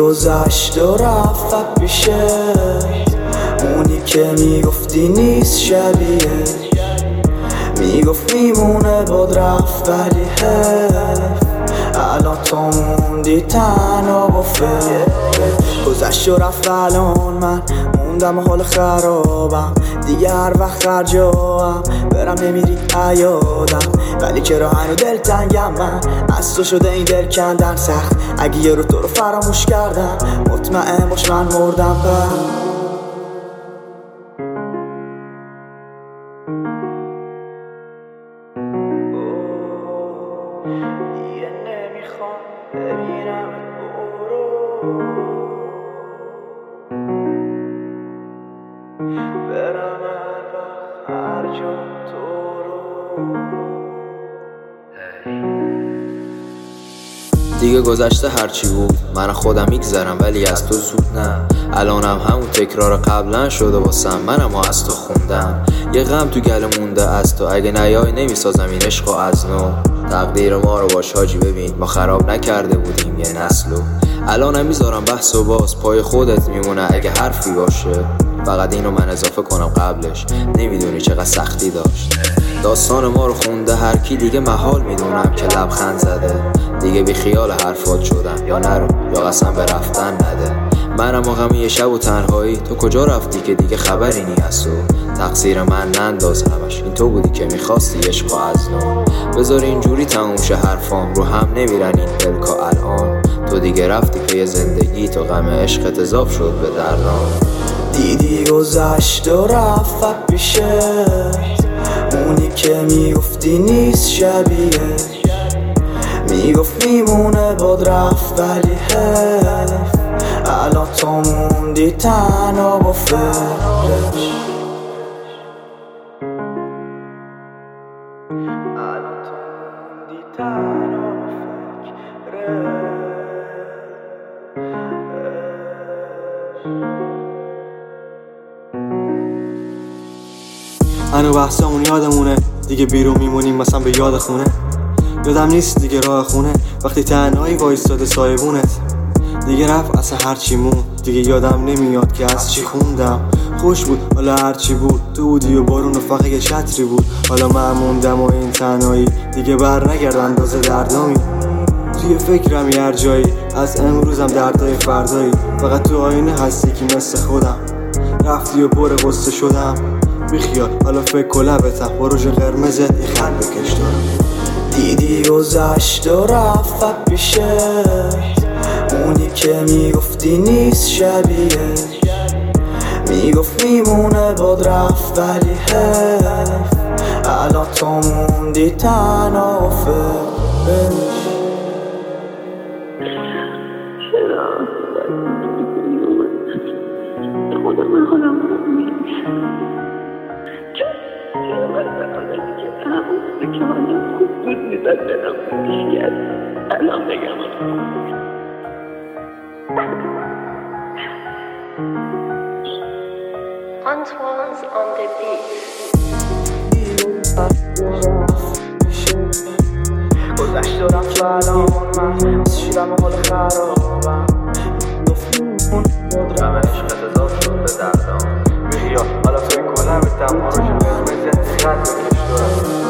گذشت و رفت پیشه اونی که میگفتی نیست شبیه، میگفت میمونه باد رفت ولی حیف الان تو موندی تنها با فکر. گذشت و رفت الان من موندم حال خرابم دیگه، هر وقت خرجام برم نمیری یادم، ولی چرا هنو دلتنگم من از تو شده این دل کندن سخت. اگه یه رو تو رو فراموش کردم مطمئن باش من مردم دیگه نمیخوام ببینم برو، برم هر وقت هر جا تو رو. دیگه گذشته هرچی بود من خودم میگذرم ولی از تو زود نه. الانم همون تکرار قبلا شده واسم، منم از تو خوندم یه غم تو گله مونده از تو. اگه نیای نمیسازم این عشقو از نو، تقدیر ما رو باش حاجی ببین ما خراب نکرده بودیم یه نسلو. الانم میذارم بحث و باز پای خودت میمونه اگه حرفی باشه، فقط اینو من اضافه کنم قبلش نمیدونی چقدر سختی داشت. داستان ما رو خونده هر کی دیگه محال میدونم که لبخند زده، دیگه بی خیال حرفات شدم یا نرو یا قسم به رفتن نده. منم غم یه شب و تنهایی، تو کجا رفتی که دیگه خبری نی از تو. تقصیر من ننداز همش، این تو بودی که میخواستی عشقو از نو. بذار اینجوری تموم شه حرفام، رو هم نمیرن این پلکا الان. تو دیگه رفتی پی زندگی، تو غم عشقت اضاف شد به دردام. دیدی گذشت و رفت پیشه اونی که میگفتی نیست شبیه، میگفت میمونه باد رفت ولی حیف الان تو موندی تنها با فکرش. الان تو موندی تنها با فکرش. هنو بحثامون یادمونه دیگه، بیرون میمونیم مثلا به یاد خونه. یادم نیست دیگه راه خونه وقتی تنهایی وایستاده سایبونت. دیگه رفت اصلا هرچی مون، دیگه یادم نمیاد که از چی خوندم. خوش بود حالا هرچی بود، تو بودی و بارون و فقط یه چتری بود. حالا من موندم و این تنهایی دیگه بر نگرد اندازه دردامی. توی فکرم یه هر جایی از امروزم دردای فردایی، فقط تو آینه هستی که مثل خودم رفتی و پر غصه شدم. بیخیال حالا فکر کلبتم با روژ قرمزت یه خط بکش دارم. دیدی گذشت و رفت پیشه اونی که میگفتی نیست شبیه، میگفت میمونه باد رفت ولی حیف الان تو موندی تنها و فکرش. خدا من حالم خوب نیست، چرا من بخواهدی که همون که حالم خوب بود میداد دلم بشید الان بگم Antoine's on the beat. گذشت و رفت الان من شیرم حال خرابم، غم عشقت اضاف شد به دردام. بیخیال حالا فکر کنم به تمام روژ قرمزت خط بکش دارم.